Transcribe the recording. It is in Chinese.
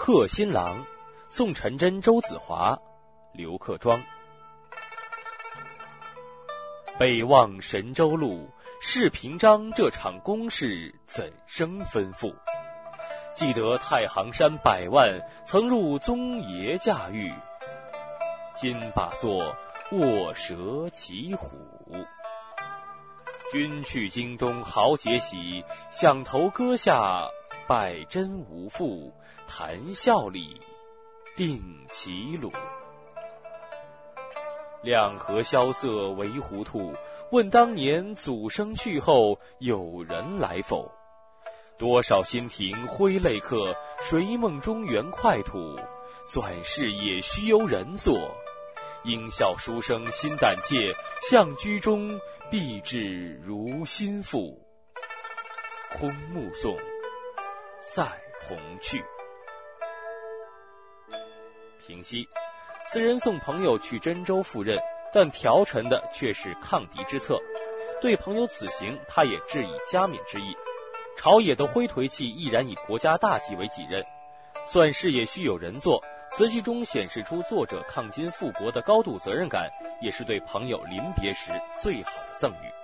贺新郎，宋承祯、周子华，刘克庄。北望神州路，世平章这场攻势怎生吩咐？记得太行山百万，曾入宗爷驾驭。今把座卧蛇骑虎。君去京东豪杰喜，响头歌下百针无负，谈笑里定齐鲁。两河萧瑟为糊涂，问当年祖生去后有人来否？多少新亭挥泪客，谁梦中原快土？算事也须由人作，应笑书生心胆怯，向居中必至如心腹。空目送，赛同去。平息，此人送朋友去真州赴任，但调陈的却是抗敌之策。对朋友此行，他也致以加冕之意。朝野的挥颓气毅然以国家大计为己任，算事也须有人做。词句中显示出作者抗金复国的高度责任感，也是对朋友临别时最好的赠予。